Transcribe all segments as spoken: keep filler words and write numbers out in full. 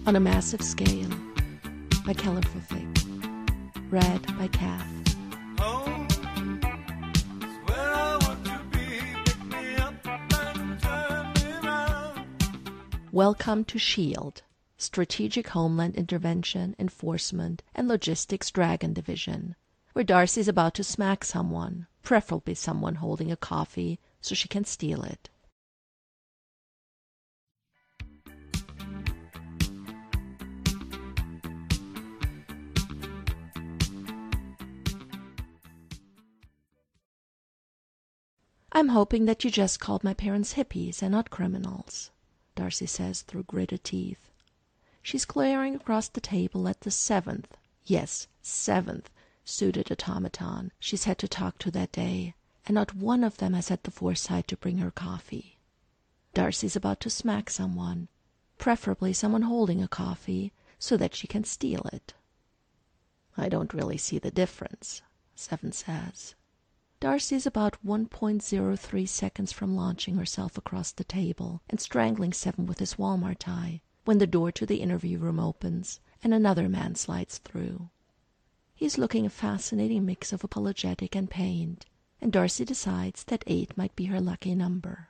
On a Massive Scale by Keller Fiffick. Read by Kath. Home is where I want to be. Pick me up and turn me round. Welcome to SHIELD, Strategic Homeland Intervention, Enforcement, and Logistics Dragon Division, where Darcy's about to smack someone, preferably someone holding a coffee, so she can steal it. I'm hoping that you just called my parents hippies and not criminals, Darcy says through gritted teeth. She's glaring across the table at the seventh, yes, seventh, suited automaton she's had to talk to that day, and not one of them has had the foresight to bring her coffee. Darcy's about to smack someone, preferably someone holding a coffee, so that she can steal it. I don't really see the difference, Seven says. Darcy's about one point zero three seconds from launching herself across the table and strangling Seven with his Walmart tie when the door to the interview room opens and another man slides through. He's looking a fascinating mix of apologetic and pained, and Darcy decides that eight might be her lucky number.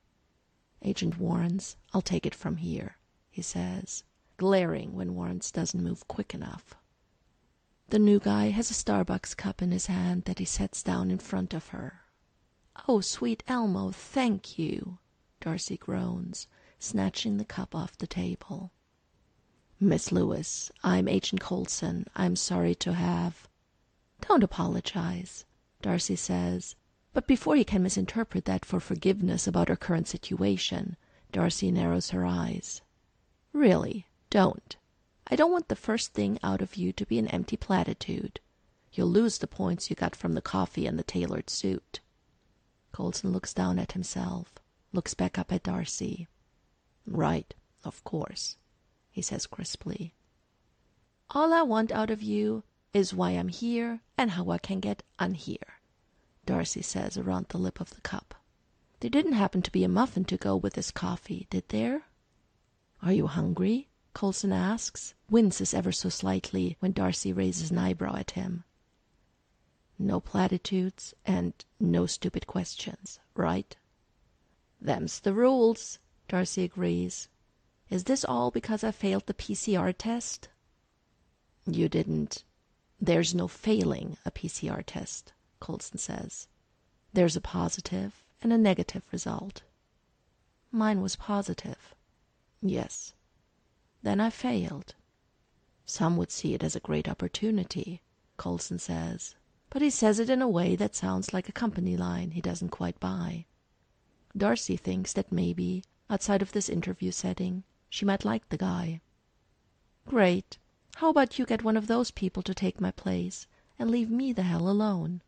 Agent Warrens, I'll take it from here, he says, glaring when Warrens doesn't move quick enough. The new guy has a Starbucks cup in his hand that he sets down in front of her. "Oh, sweet Elmo, thank you," Darcy groans, snatching the cup off the table. "Miss Lewis, I'm Agent Coulson. I'm sorry to have—" "Don't apologize," Darcy says, but before he can misinterpret that for forgiveness about her current situation, Darcy narrows her eyes. "Really, don't. I don't want the first thing out of you to be an empty platitude. You'll lose the points you got from the coffee and the tailored suit." Coulson looks down at himself, looks back up at Darcy. "Right, of course," he says crisply. "All I want out of you is why I'm here and how I can get unhere," Darcy says around the lip of the cup. "There didn't happen to be a muffin to go with this coffee, did there?" "Are you hungry?" Coulson asks, winces ever so slightly when Darcy raises an eyebrow at him. "No platitudes and no stupid questions, right?" "Them's the rules," Darcy agrees. "Is this all because I failed the P C R test?" "You didn't—" "There's no failing a P C R test," Coulson says. "There's a positive and a negative result." "Mine was positive." "Yes." "Then I failed." "Some would see it as a great opportunity," Coulson says, but he says it in a way that sounds like a company line he doesn't quite buy. Darcy thinks that maybe, outside of this interview setting, she might like the guy. "Great. How about you get one of those people to take my place and leave me the hell alone?"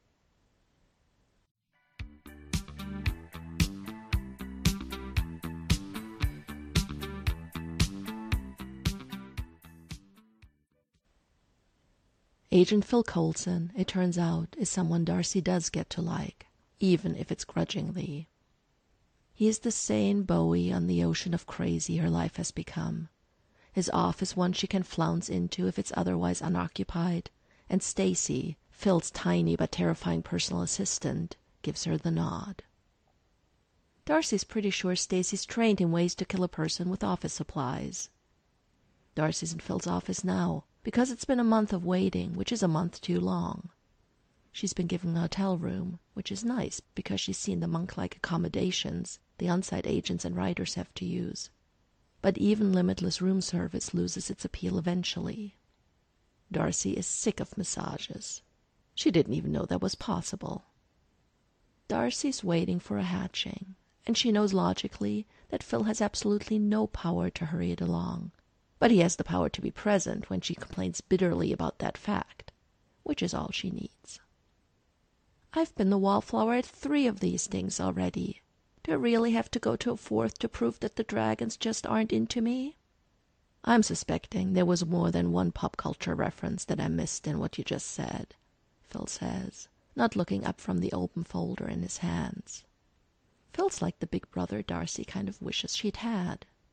Agent Phil Coulson, it turns out, is someone Darcy does get to like, even if it's grudgingly. He is the sane Bowie on the ocean of crazy her life has become. His office one she can flounce into if it's otherwise unoccupied, and Stacy, Phil's tiny but terrifying personal assistant, gives her the nod. Darcy's pretty sure Stacy's trained in ways to kill a person with office supplies. Darcy's in Phil's office now, because it's been a month of waiting, which is a month too long. She's been given a hotel room, which is nice because she's seen the monk-like accommodations the on-site agents and writers have to use. But even limitless room service loses its appeal eventually. Darcy is sick of massages. She didn't even know that was possible. Darcy's waiting for a hatching, and she knows logically that Phil has absolutely no power to hurry it along. But he has the power to be present when she complains bitterly about that fact, which is all she needs. "I've been the wallflower at three of these things already. Do I really have to go to a fourth to prove that the dragons just aren't into me?" "I'm suspecting there was more than one pop culture reference that I missed in what you just said," Phil says, not looking up from the open folder in his hands. Phil's like the big brother Darcy kind of wishes she'd had.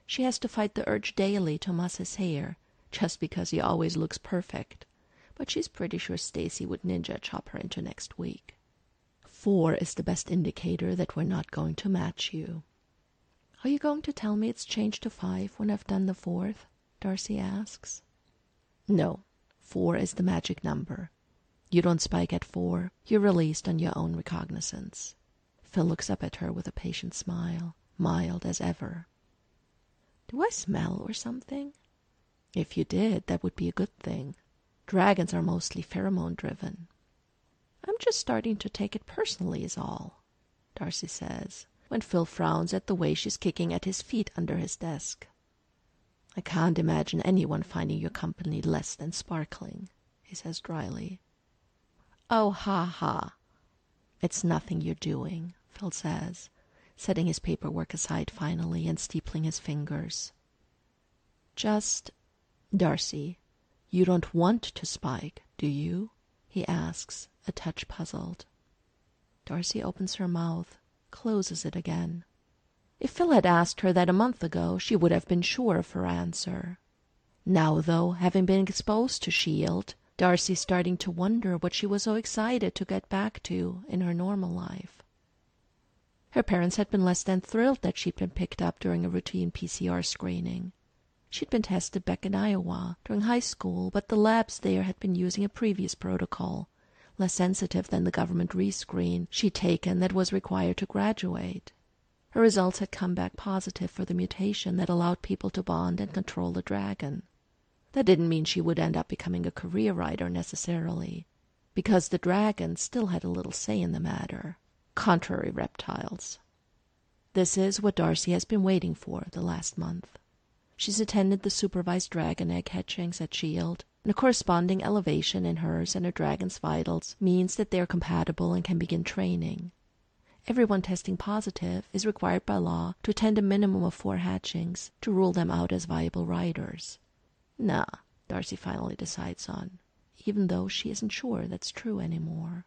She has to fight the urge daily to muss his hair, just because he always looks perfect. But she's pretty sure Stacy would ninja chop her into next week. Four is the best indicator that we're not going to match you. Are you going to tell me it's changed to five when I've done the fourth? Darcy asks. No, four is the magic number. You don't spike at four, you're released on your own recognizance. Phil looks up at her with a patient smile, mild as ever. Do I smell or something? If you did, that would be a good thing. Dragons are mostly pheromone-driven. I'm just starting to take it personally is all, Darcy says, when Phil frowns at the way she's kicking at his feet under his desk. I can't imagine anyone finding your company less than sparkling, he says dryly. Oh, ha, ha. It's nothing you're doing, Phil says, setting his paperwork aside finally and steepling his fingers. Just, Darcy, you don't want to spike, do you? He asks, a touch puzzled. Darcy opens her mouth, closes it again. If Phil had asked her that a month ago, she would have been sure of her answer. Now, though, having been exposed to S H I E L D, Darcy's starting to wonder what she was so excited to get back to in her normal life. Her parents had been less than thrilled that she'd been picked up during a routine P C R screening. She'd been tested back in Iowa during high school, but the labs there had been using a previous protocol, less sensitive than the government rescreen she'd taken that was required to graduate. Her results had come back positive for the mutation that allowed people to bond and control the dragon. That didn't mean she would end up becoming a career writer necessarily, because the dragon still had a little say in the matter. Contrary reptiles. This is what Darcy has been waiting for the last month. She's attended the supervised dragon egg hatchings at S H I E L D, and a corresponding elevation in hers and her dragon's vitals means that they are compatible and can begin training. Everyone testing positive is required by law to attend a minimum of four hatchings to rule them out as viable riders. Nah, Darcy finally decides on, even though she isn't sure that's true anymore.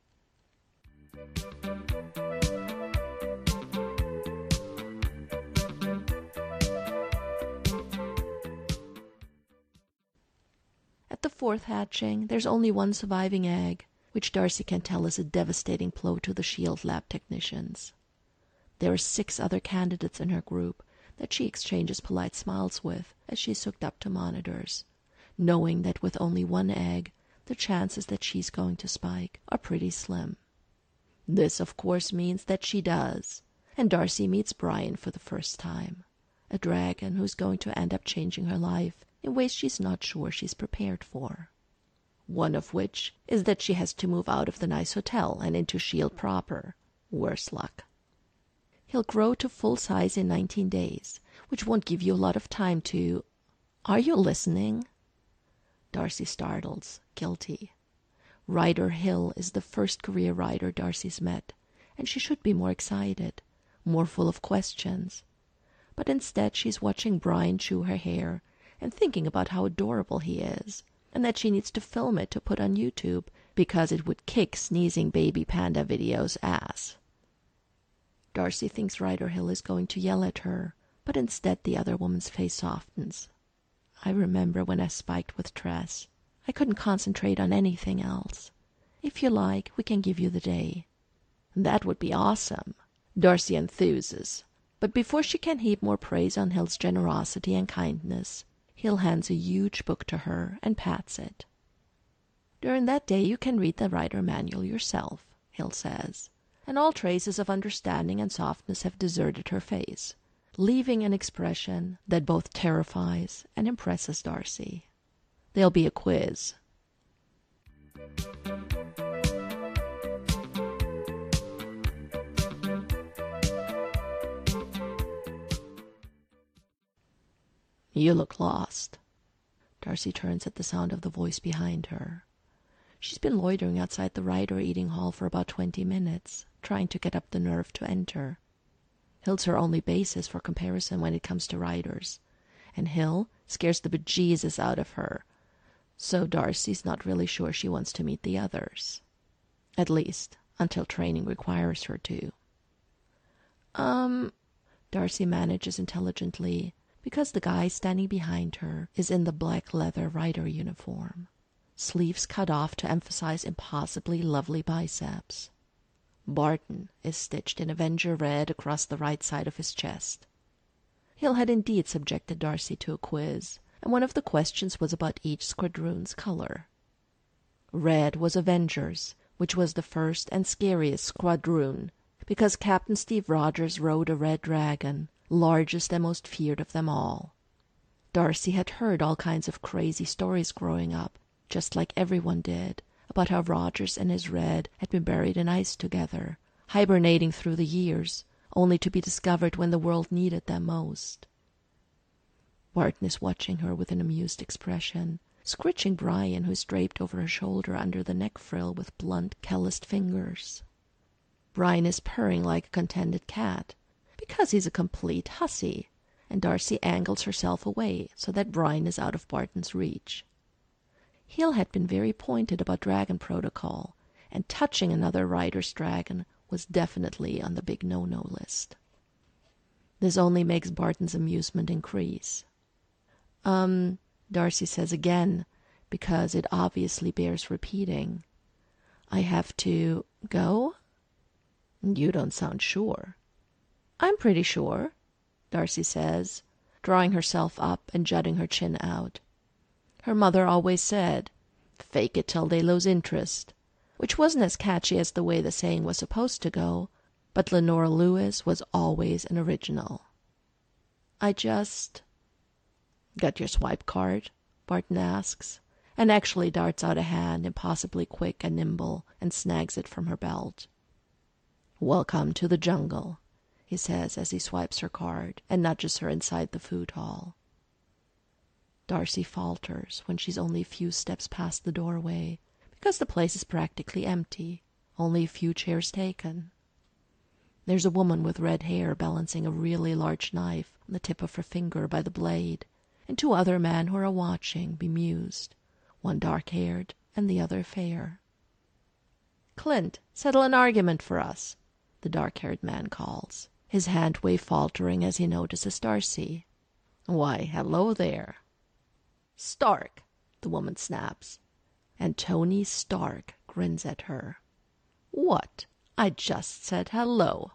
At the fourth hatching, there's only one surviving egg, which Darcy can tell is a devastating blow to the S H I E L D lab technicians. There are six other candidates in her group that she exchanges polite smiles with as she's hooked up to monitors, knowing that with only one egg, the chances that she's going to spike are pretty slim. This, of course, means that she does, and Darcy meets Brian for the first time, a dragon who's going to end up changing her life in ways she's not sure she's prepared for. One of which is that she has to move out of the nice hotel and into S H I E L D proper. Worse luck. He'll grow to full size in nineteen days, which won't give you a lot of time to... Are you listening? Darcy startles, guilty. Ryder Hill is the first career rider Darcy's met, and she should be more excited, more full of questions. But instead she's watching Brian chew her hair and thinking about how adorable he is, and that she needs to film it to put on YouTube because it would kick sneezing baby panda videos' ass. Darcy thinks Ryder Hill is going to yell at her, but instead the other woman's face softens. I remember when I spiked with Tress. I couldn't concentrate on anything else. If you like, we can give you the day. That would be awesome, Darcy enthuses. But before she can heap more praise on Hill's generosity and kindness, Hill hands a huge book to her and pats it. During that day you can read the rider manual yourself, Hill says, and all traces of understanding and softness have deserted her face, leaving an expression that both terrifies and impresses Darcy. There'll be a quiz. You look lost. Darcy turns at the sound of the voice behind her. She's been loitering outside the rider eating hall for about twenty minutes, trying to get up the nerve to enter. Hill's her only basis for comparison when it comes to riders, and Hill scares the bejesus out of her, so Darcy's not really sure she wants to meet the others. At least, until training requires her to. Um, Darcy manages intelligently, because the guy standing behind her is in the black leather rider uniform, sleeves cut off to emphasize impossibly lovely biceps. Barton is stitched in Avenger red across the right side of his chest. Hill had indeed subjected Darcy to a quiz, and one of the questions was about each squadron's color. Red was Avengers, which was the first and scariest squadron, because Captain Steve Rogers rode a red dragon, largest and most feared of them all. Darcy had heard all kinds of crazy stories growing up, just like everyone did, about how Rogers and his Red had been buried in ice together, hibernating through the years, only to be discovered when the world needed them most. Barton is watching her with an amused expression, scritching Brian, who is draped over her shoulder under the neck frill with blunt, calloused fingers. Brian is purring like a contented cat, because he's a complete hussy, and Darcy angles herself away so that Brian is out of Barton's reach. Hill had been very pointed about dragon protocol, and touching another rider's dragon was definitely on the big no-no list. This only makes Barton's amusement increase. Um, Darcy says again, because it obviously bears repeating. I have to go? You don't sound sure. I'm pretty sure, Darcy says, drawing herself up and jutting her chin out. Her mother always said, fake it till they lose interest, which wasn't as catchy as the way the saying was supposed to go, but Lenora Lewis was always an original. I just... Got your swipe card? Barton asks, and actually darts out a hand, impossibly quick and nimble, and snags it from her belt. Welcome to the jungle, he says as he swipes her card and nudges her inside the food hall. Darcy falters when she's only a few steps past the doorway, because the place is practically empty, only a few chairs taken. There's a woman with red hair balancing a really large knife on the tip of her finger by the blade, and two other men who are watching, bemused, one dark-haired and the other fair. Clint, settle an argument for us, the dark-haired man calls, his hand-wave faltering as he notices Darcy. Why, hello there. Stark, the woman snaps, and Tony Stark grins at her. What? I just said hello.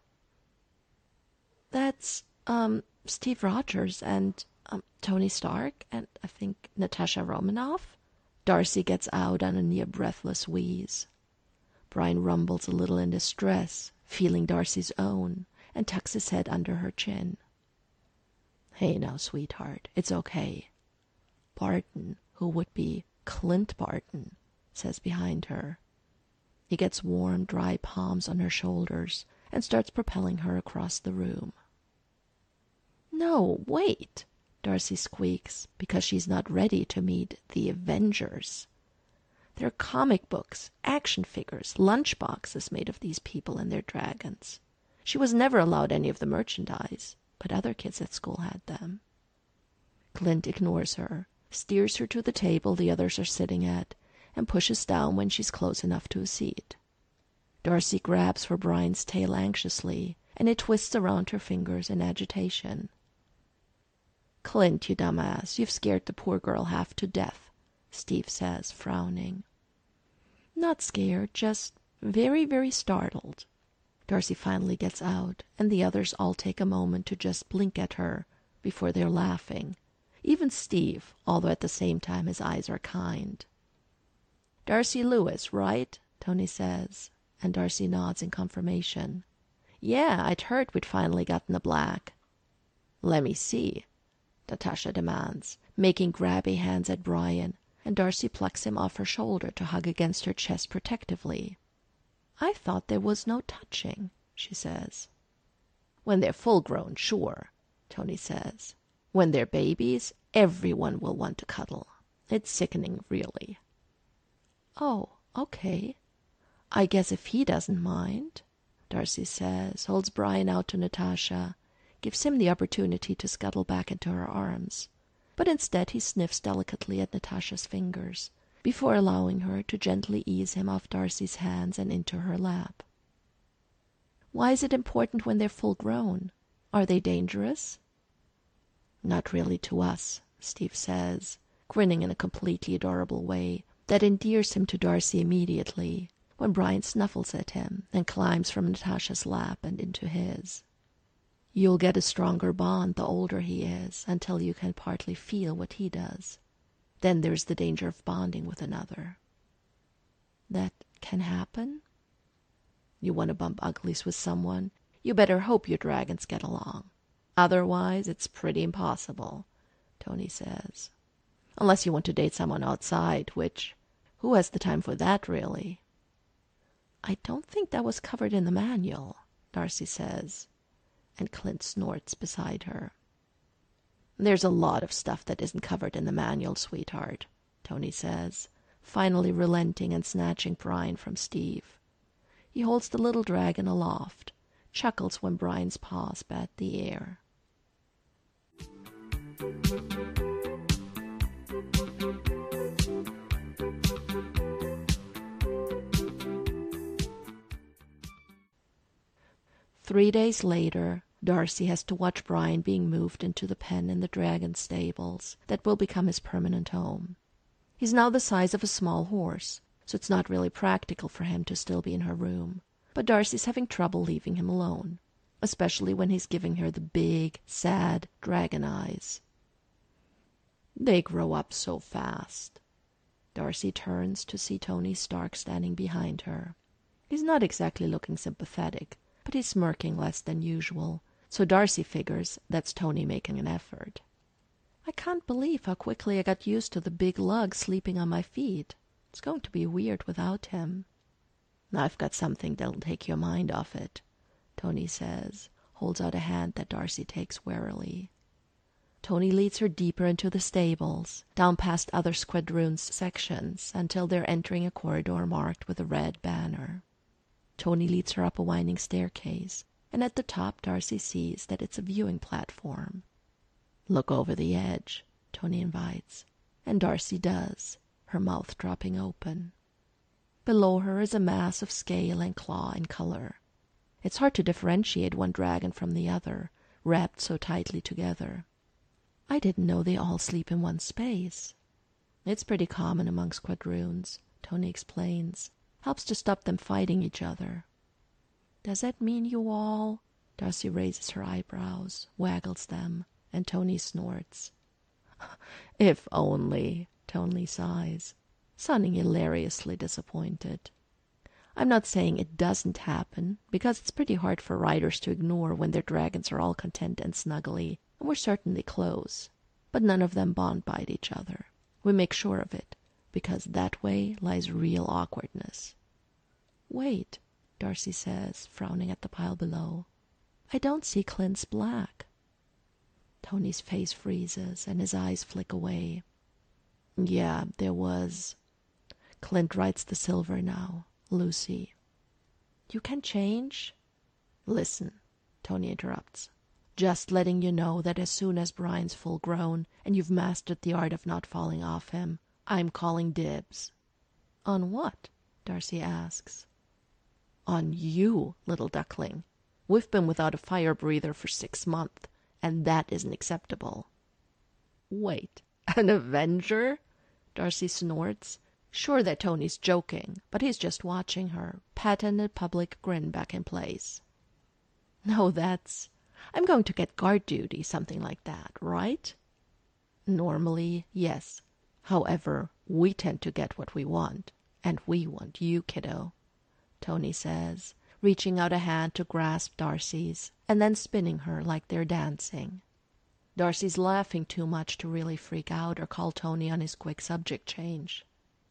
That's, um, Steve Rogers and, um, Tony Stark and, I think, Natasha Romanoff? Darcy gets out on a near-breathless wheeze. Brian rumbles a little in distress, feeling Darcy's own, and tucks his head under her chin. Hey now, sweetheart, it's okay. Barton, who would be Clint Barton, says behind her. He gets warm, dry palms on her shoulders and starts propelling her across the room. No, wait, Darcy squeaks, because she's not ready to meet the Avengers. There are comic books, action figures, lunch boxes made of these people and their dragons. She was never allowed any of the merchandise, but other kids at school had them. Clint ignores her, steers her to the table the others are sitting at, and pushes down when she's close enough to a seat. Darcy grabs for Brian's tail anxiously, and it twists around her fingers in agitation. Clint, you dumbass, you've scared the poor girl half to death, Steve says, frowning. Not scared, just very, very startled. Darcy finally gets out, and the others all take a moment to just blink at her before they're laughing. Even Steve, although at the same time his eyes are kind. Darcy Lewis, right? Tony says, and Darcy nods in confirmation. Yeah, I'd heard we'd finally gotten the black. Let me see, Natasha demands, making grabby hands at Brian, and Darcy plucks him off her shoulder to hug against her chest protectively. I thought there was no touching, she says. When they're full-grown, sure, Tony says. When they're babies, everyone will want to cuddle. It's sickening, really. Oh, okay. I guess if he doesn't mind, Darcy says, holds Brian out to Natasha, gives him the opportunity to scuttle back into her arms, but instead he sniffs delicately at Natasha's fingers, before allowing her to gently ease him off Darcy's hands and into her lap. Why is it important when they're full-grown? Are they dangerous? Not really to us, Steve says, grinning in a completely adorable way that endears him to Darcy immediately, when Brian snuffles at him and climbs from Natasha's lap and into his. You'll get a stronger bond the older he is, until you can partly feel what he does. Then there's the danger of bonding with another. That can happen? You want to bump uglies with someone, you better hope your dragons get along. Otherwise, it's pretty impossible, Tony says. Unless you want to date someone outside, which, who has the time for that, really? I don't think that was covered in the manual, Darcy says, and Clint snorts beside her. There's a lot of stuff that isn't covered in the manual, sweetheart, Tony says, finally relenting and snatching Brian from Steve. He holds the little dragon aloft, chuckles when Brian's paws bat the air. Three days later, Darcy has to watch Brian being moved into the pen in the dragon stables that will become his permanent home. He's now the size of a small horse, so it's not really practical for him to still be in her room. But Darcy's having trouble leaving him alone, especially when he's giving her the big, sad dragon eyes. They grow up so fast. Darcy turns to see Tony Stark standing behind her. He's not exactly looking sympathetic, but he's smirking less than usual, so Darcy figures that's Tony making an effort. I can't believe how quickly I got used to the big lug sleeping on my feet. It's going to be weird without him. I've got something that'll take your mind off it, Tony says, holds out a hand that Darcy takes warily. Tony leads her deeper into the stables, down past other squadrons' sections, until they're entering a corridor marked with a red banner. Tony leads her up a winding staircase, and at the top Darcy sees that it's a viewing platform. Look over the edge, Tony invites, and Darcy does, her mouth dropping open. Below her is a mass of scale and claw and color. It's hard to differentiate one dragon from the other, wrapped so tightly together. I didn't know they all sleep in one space. It's pretty common among squadrons, Tony explains. Helps to stop them fighting each other. Does that mean you all... Darcy raises her eyebrows, waggles them, and Tony snorts. If only, Tony sighs, sounding hilariously disappointed. I'm not saying it doesn't happen, because it's pretty hard for riders to ignore when their dragons are all content and snuggly, and we're certainly close. But none of them bond bite each other. We make sure of it, because that way lies real awkwardness. Wait, Darcy says, frowning at the pile below. I don't see Clint's black. Tony's face freezes, and his eyes flick away. Yeah, there was... Clint writes the silver now, Lucy. You can change? Listen, Tony interrupts. Just letting you know that as soon as Brian's full grown, and you've mastered the art of not falling off him, I'm calling dibs. On what? Darcy asks. On you, little duckling. We've been without a fire breather for six months, and that isn't acceptable. Wait, an Avenger? Darcy snorts, sure that Tony's joking, but he's just watching her, patented public grin back in place. No, that's... I'm going to get guard duty, something like that, right? Normally, yes. However, we tend to get what we want, and we want you, kiddo, Tony says, reaching out a hand to grasp Darcy's, and then spinning her like they're dancing. Darcy's laughing too much to really freak out or call Tony on his quick subject change.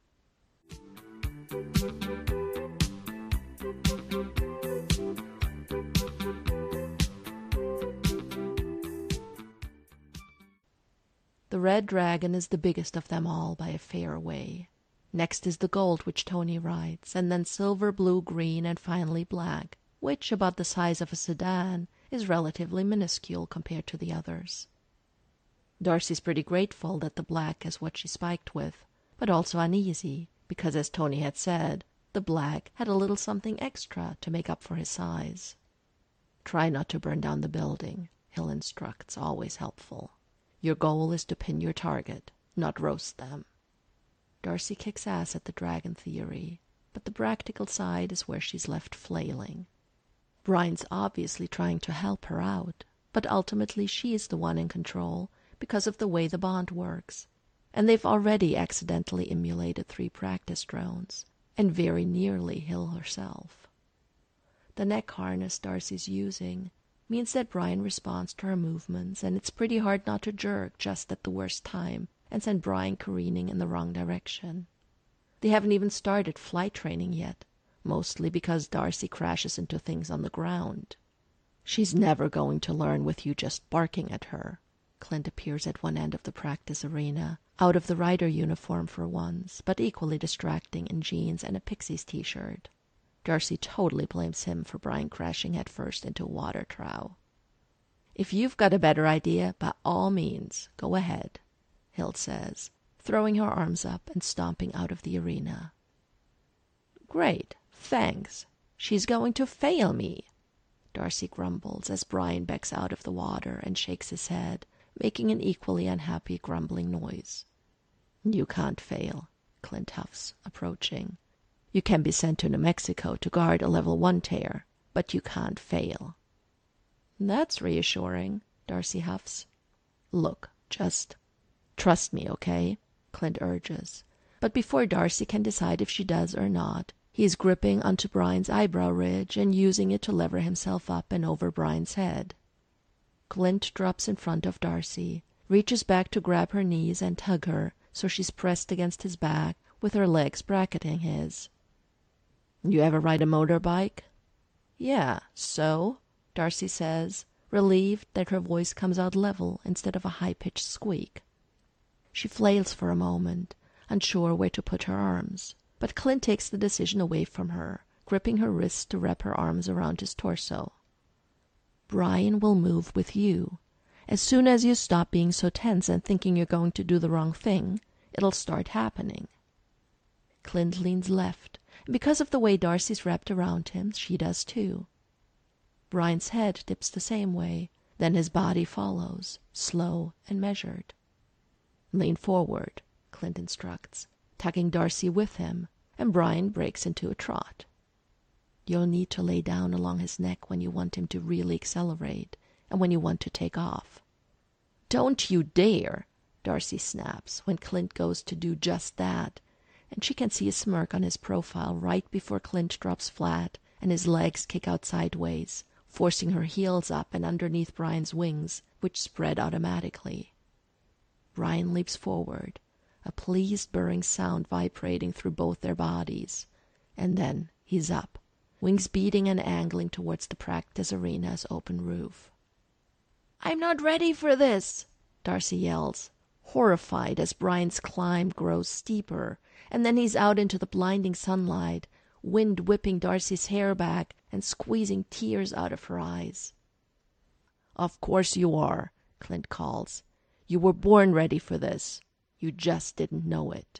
The red dragon is the biggest of them all by a fair way. Next is the gold, which Tony rides, and then silver, blue, green, and finally black, which, about the size of a sedan, is relatively minuscule compared to the others. Darcy's pretty grateful that the black is what she spiked with, but also uneasy, because, as Tony had said, the black had a little something extra to make up for his size. Try not to burn down the building, Hill instructs, always helpful. Your goal is to pin your target, not roast them. Darcy kicks ass at the dragon theory, but the practical side is where she's left flailing. Brian's obviously trying to help her out, but ultimately she is the one in control because of the way the bond works, and they've already accidentally emulated three practice drones, and very nearly Hill herself. The neck harness Darcy's using means that Brian responds to her movements, and it's pretty hard not to jerk just at the worst time and send Brian careening in the wrong direction. They haven't even started flight training yet, mostly because Darcy crashes into things on the ground. She's never going to learn with you just barking at her. Clint appears at one end of the practice arena, out of the rider uniform for once, but equally distracting in jeans and a Pixies t-shirt. Darcy totally blames him for Brian crashing headfirst into a water trough. If you've got a better idea, by all means, go ahead, Hill says, throwing her arms up and stomping out of the arena. Great, thanks. She's going to fail me, Darcy grumbles as Brian backs out of the water and shakes his head, making an equally unhappy grumbling noise. You can't fail, Clint huffs, approaching. You can be sent to New Mexico to guard a level one tear, but you can't fail. That's reassuring, Darcy huffs. Look, just trust me, okay? Clint urges. But before Darcy can decide if she does or not, he is gripping onto Brian's eyebrow ridge and using it to lever himself up and over Brian's head. Clint drops in front of Darcy, reaches back to grab her knees and tug her so she's pressed against his back with her legs bracketing his. You ever ride a motorbike? Yeah, so? Darcy says, relieved that her voice comes out level instead of a high-pitched squeak. She flails for a moment, unsure where to put her arms, but Clint takes the decision away from her, gripping her wrists to wrap her arms around his torso. Brian will move with you. As soon as you stop being so tense and thinking you're going to do the wrong thing, it'll start happening. Clint leans left, and because of the way Darcy's wrapped around him, she does too. Brian's head dips the same way, then his body follows, slow and measured. Lean forward, Clint instructs, tugging Darcy with him, and Brian breaks into a trot. You'll need to lay down along his neck when you want him to really accelerate, and when you want to take off. Don't you dare, Darcy snaps when Clint goes to do just that, and she can see a smirk on his profile right before Clint drops flat and his legs kick out sideways, forcing her heels up and underneath Brian's wings, which spread automatically. Brian leaps forward, a pleased burring sound vibrating through both their bodies, and then he's up, wings beating and angling towards the practice arena's open roof. I'm not ready for this, Darcy yells, horrified as Brian's climb grows steeper, and then he's out into the blinding sunlight, wind whipping Darcy's hair back and squeezing tears out of her eyes. Of course you are, Clint calls. You were born ready for this. You just didn't know it.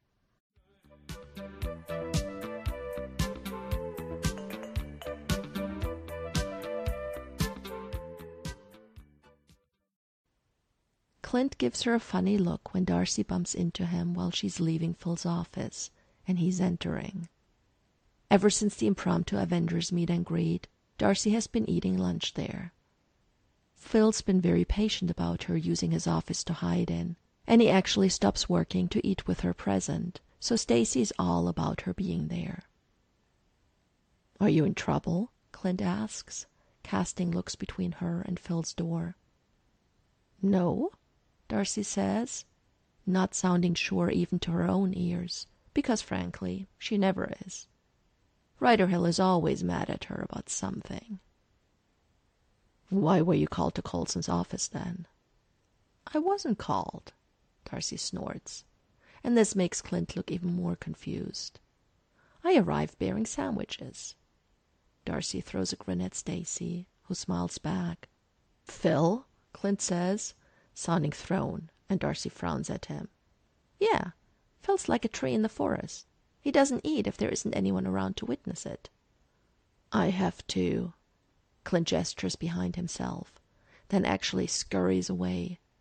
Clint gives her a funny look when Darcy bumps into him while she's leaving Phil's office, and he's entering. Ever since the impromptu Avengers meet and greet, Darcy has been eating lunch there. Phil's been very patient about her using his office to hide in, and he actually stops working to eat with her present, so Stacy's all about her being there. Are you in trouble? Clint asks, casting looks between her and Phil's door. No, Darcy says, not sounding sure even to her own ears, because frankly, she never is. Ryder Hill is always mad at her about something. Why were you called to Coulson's office then? I wasn't called, Darcy snorts, and this makes Clint look even more confused. I arrived bearing sandwiches. Darcy throws a grin at Stacy, who smiles back. Phil? Clint says, sounding thrown, and Darcy frowns at him. Yeah, Phil's like a tree in the forest. He doesn't eat if there isn't anyone around to witness it. I have to. Clint gestures behind himself, then actually scurries away,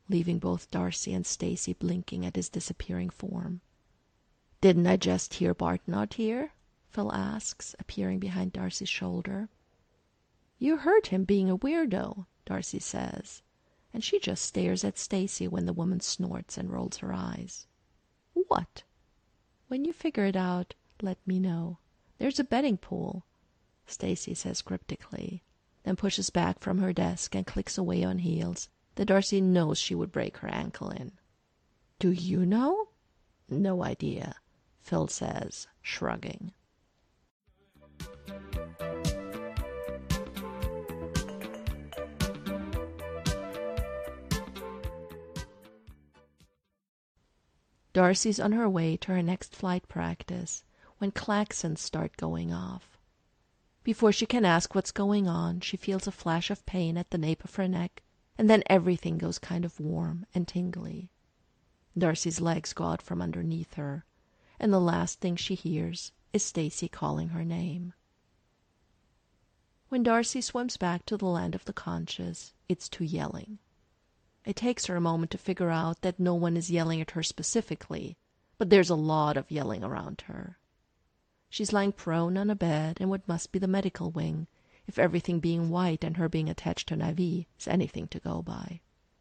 leaving both Darcy and Stacy blinking at his disappearing form. "Didn't I just hear Barton out here?" Phil asks, appearing behind Darcy's shoulder. "You heard him being a weirdo," Darcy says, and she just stares at Stacy when the woman snorts and rolls her eyes. "What?" "When you figure it out, let me know. There's a betting pool," Stacy says cryptically, then pushes back from her desk and clicks away on heels that Darcy knows she would break her ankle in. "Do you know?" "No idea," Phil says, shrugging. Darcy's on her way to her next flight practice when klaxons start going off. Before she can ask what's going on, she feels a flash of pain at the nape of her neck, and then everything goes kind of warm and tingly. Darcy's legs go out from underneath her, and the last thing she hears is Stacy calling her name. When Darcy swims back to the land of the conscious, it's to yelling. It takes her a moment to figure out that no one is yelling at her specifically, but there's a lot of yelling around her. She's lying prone on a bed in what must be the medical wing, if everything being white and her being attached to an I V is anything to go by.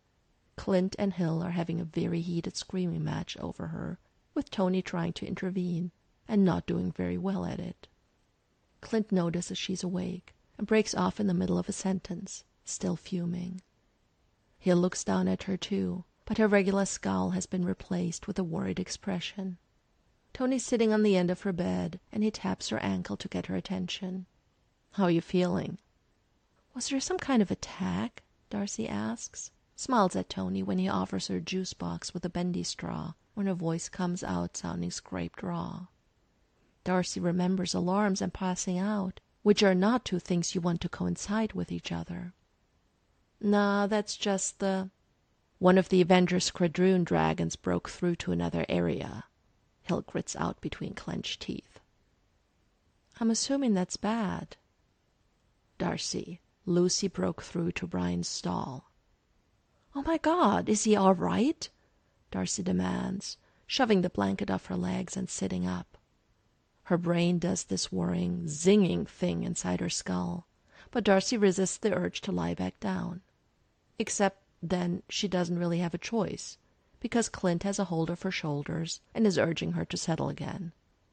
Clint and Hill are having a very heated screaming match over her, with Tony trying to intervene and not doing very well at it. Clint notices she's awake and breaks off in the middle of a sentence, still fuming. Hill looks down at her too, but her regular scowl has been replaced with a worried expression. Tony's sitting on the end of her bed, and he taps her ankle to get her attention. "How are you feeling?" "Was there some kind of attack?" Darcy asks, smiles at Tony when he offers her a juice box with a bendy straw, when her voice comes out sounding scraped raw. Darcy remembers alarms and passing out, which are not two things you want to coincide with each other. "Nah, that's just the... One of the Avengers Quadroon dragons broke through to another area," Hill grits out between clenched teeth. "I'm assuming that's bad." "Darcy, Lucy broke through to Brian's stall." "Oh my God, is he all right?" Darcy demands, shoving the blanket off her legs and sitting up. Her brain does this worrying, zinging thing inside her skull, but Darcy resists the urge to lie back down. Except then she doesn't really have a choice, because Clint has a hold of her shoulders and is urging her to settle again.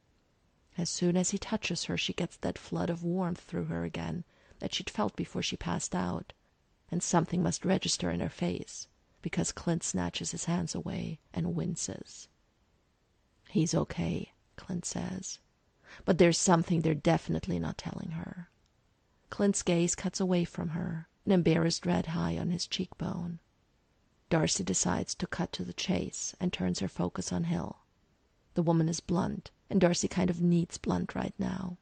As soon as he touches her, she gets that flood of warmth through her again that she'd felt before she passed out, and something must register in her face, because Clint snatches his hands away and winces. "He's okay," Clint says, "but there's something they're definitely not telling her." Clint's gaze cuts away from her, an embarrassed red high on his cheekbone. Darcy decides to cut to the chase and turns her focus on Hill. The woman is blunt, and Darcy kind of needs blunt right now.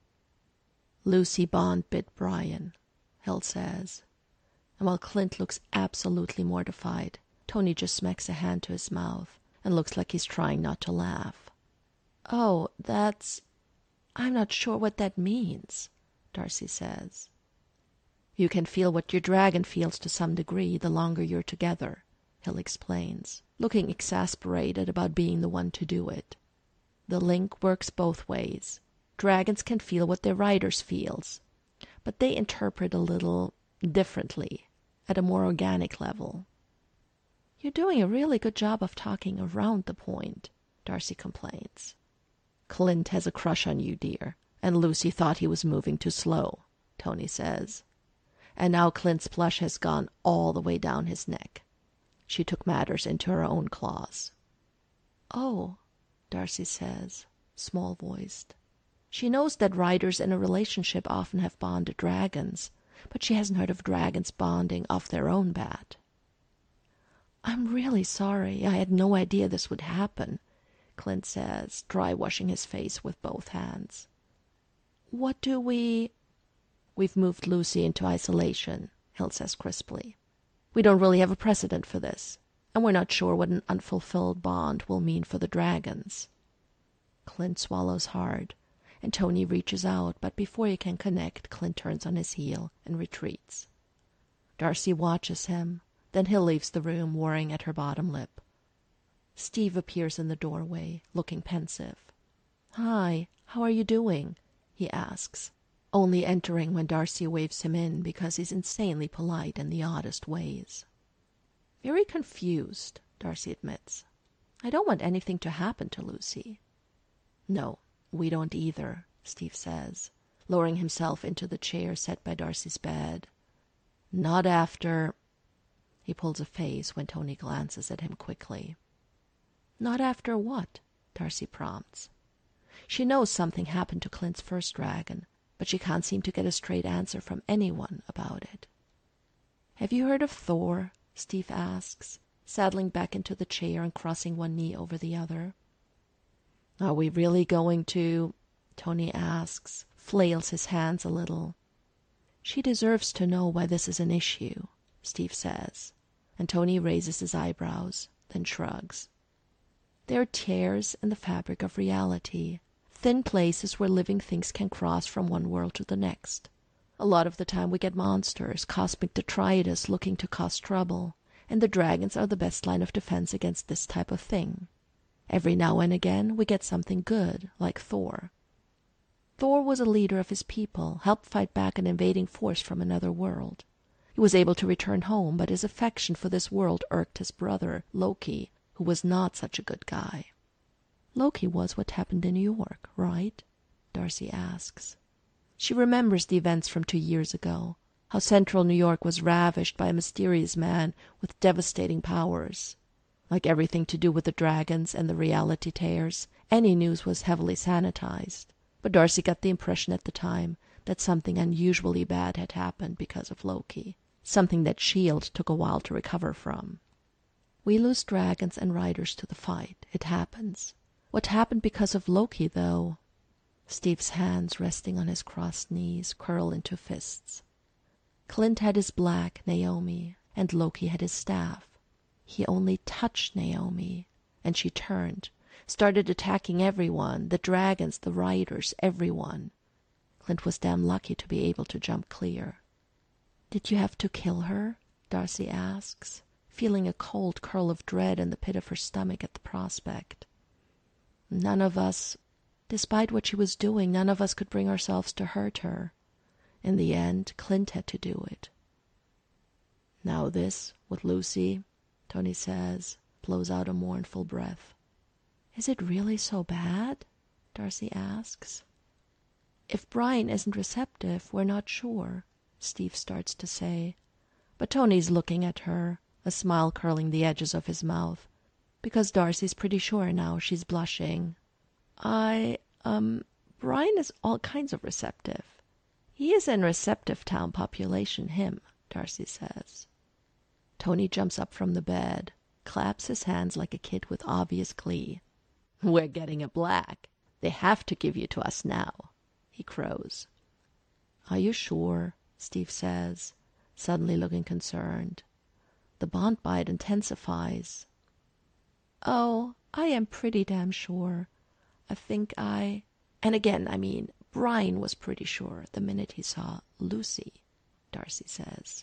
"Lucy Bond bit Brian," Hill says. And while Clint looks absolutely mortified, Tony just smacks a hand to his mouth and looks like he's trying not to laugh. "Oh, that's... I'm not sure what that means," Darcy says. "You can feel what your dragon feels to some degree the longer you're together," Hill explains, looking exasperated about being the one to do it. "The link works both ways. Dragons can feel what their riders feels, but they interpret a little differently, at a more organic level." "You're doing a really good job of talking around the point," Darcy complains. "Clint has a crush on you, dear, and Lucy thought he was moving too slow," Tony says. "And now Clint's plush has gone all the way down his neck. She took matters into her own claws." "Oh," Darcy says, small-voiced. She knows that riders in a relationship often have bonded dragons, but she hasn't heard of dragons bonding off their own bat. "I'm really sorry. I had no idea this would happen," Clint says, dry-washing his face with both hands. "What do we..." "We've moved Lucy into isolation," Hill says crisply. "We don't really have a precedent for this, and we're not sure what an unfulfilled bond will mean for the dragons." Clint swallows hard, and Tony reaches out, but before he can connect, Clint turns on his heel and retreats. Darcy watches him, Then he leaves the room, worrying at her bottom lip. Steve appears in the doorway, looking pensive. "Hi, how are you doing?" he asks, only entering when Darcy waves him in because he's insanely polite in the oddest ways. "Very confused," Darcy admits. "I don't want anything to happen to Lucy." "No, we don't either," Steve says, lowering himself into the chair set by Darcy's bed. "Not after—" He pulls a face when Tony glances at him quickly. "Not after what?" Darcy prompts. She knows something happened to Clint's first dragon, but she can't seem to get a straight answer from anyone about it. "Have you heard of Thor?" Steve asks, settling back into the chair and crossing one knee over the other. "Are we really going to?" Tony asks, flails his hands a little. "She deserves to know why this is an issue," Steve says, and Tony raises his eyebrows, then shrugs. "There are tears in the fabric of reality, thin places where living things can cross from one world to the next. A lot of the time we get monsters, cosmic detritus looking to cause trouble, and the dragons are the best line of defense against this type of thing. Every now and again we get something good, like Thor. Thor was a leader of his people, helped fight back an invading force from another world. He was able to return home, but his affection for this world irked his brother, Loki, who was not such a good guy." "Loki was what happened in New York, right?" Darcy asks. She remembers the events from two years ago, how central New York was ravished by a mysterious man with devastating powers. Like everything to do with the dragons and the reality tears, any news was heavily sanitized. But Darcy got the impression at the time that something unusually bad had happened because of Loki, something that S H I E L D took a while to recover from. "We lose dragons and riders to the fight. It happens. What happened because of Loki, though?" Steve's hands, resting on his crossed knees, curl into fists. "Clint had his black, Naomi, and Loki had his staff. He only touched Naomi, and she turned, started attacking everyone, the dragons, the riders, everyone. Clint was damn lucky to be able to jump clear." "Did you have to kill her?" Darcy asks, feeling a cold curl of dread in the pit of her stomach at the prospect. "None of us, despite what she was doing, none of us could bring ourselves to hurt her. In the end, Clint had to do it." "Now this, with Lucy," Tony says, blows out a mournful breath. "Is it really so bad?" Darcy asks. "If Brian isn't receptive, we're not sure," Steve starts to say. But Tony's looking at her, a smile curling the edges of his mouth, because Darcy's pretty sure now she's blushing. I, um, Brian is all kinds of receptive. He is in receptive town population, him," Darcy says. Tony jumps up from the bed, claps his hands like a kid with obvious glee. "We're getting a black. They have to give you to us now," he crows. "Are you sure?" Steve says, suddenly looking concerned. "The bond bite intensifies." "Oh, I am pretty damn sure. I think I—" And again, I mean, Brian was pretty sure the minute he saw Lucy, Darcy says.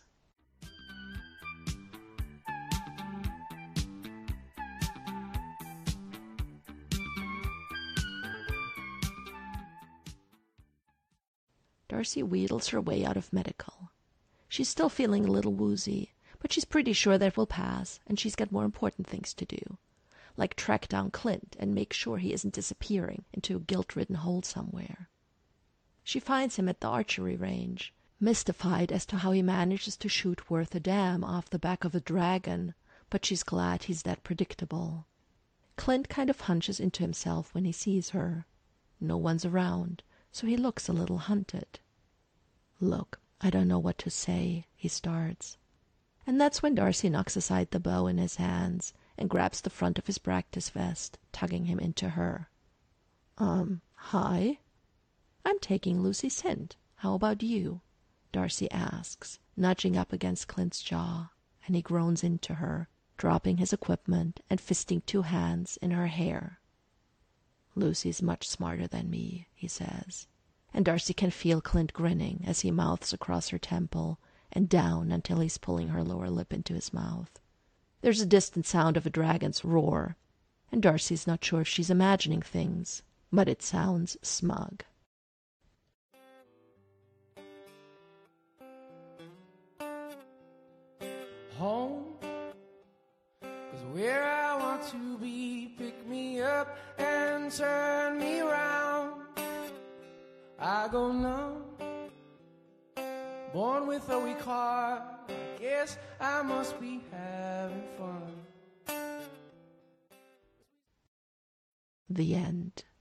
Darcy wheedles her way out of medical. She's still feeling a little woozy, but she's pretty sure that will pass, and she's got more important things to do, like track down Clint and make sure he isn't disappearing into a guilt-ridden hole somewhere. She finds him at the archery range, mystified as to how he manages to shoot worth a damn off the back of a dragon, but she's glad he's that predictable. Clint kind of hunches into himself when he sees her. No one's around, so he looks a little hunted. "Look, I don't know what to say," he starts. And that's when Darcy knocks aside the bow in his hands and grabs the front of his practice vest, tugging him into her. Um, hi? "I'm taking Lucy's hint. How about you?" Darcy asks, nudging up against Clint's jaw, and he groans into her, dropping his equipment and fisting two hands in her hair. "Lucy's much smarter than me," he says, and Darcy can feel Clint grinning as he mouths across her temple, and down until he's pulling her lower lip into his mouth. There's a distant sound of a dragon's roar, and Darcy's not sure if she's imagining things, but it sounds smug. Home is where I want to be. Pick me up and turn me round. I go numb, born with a weak heart. I guess I must be having fun. The end.